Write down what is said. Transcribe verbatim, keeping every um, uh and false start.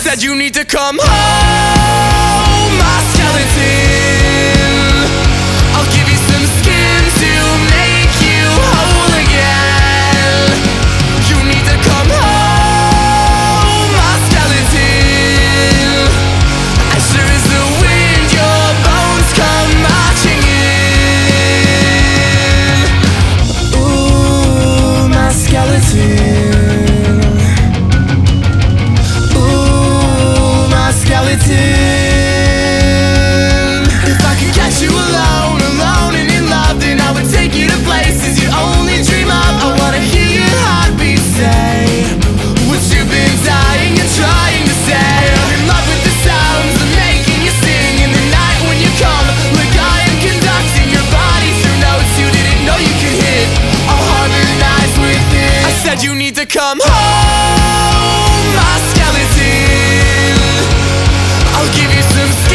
said you need to come home, my skeleton. I'll give you some skin to make you whole again. You need to come home, my skeleton. As sure as the wind, your bones come marching in. Ooh, my skeleton. If I could catch you alone, alone and in love, then I would take you to places you only dream of. I wanna hear your heartbeat say what you've been dying and trying to say. I'm in love with the sounds of making you sing in the night when you come, like I am conducting your body through notes you didn't know you could hit. I'll harmonize with it. I said you need to come home, my skeleton. I'll give you some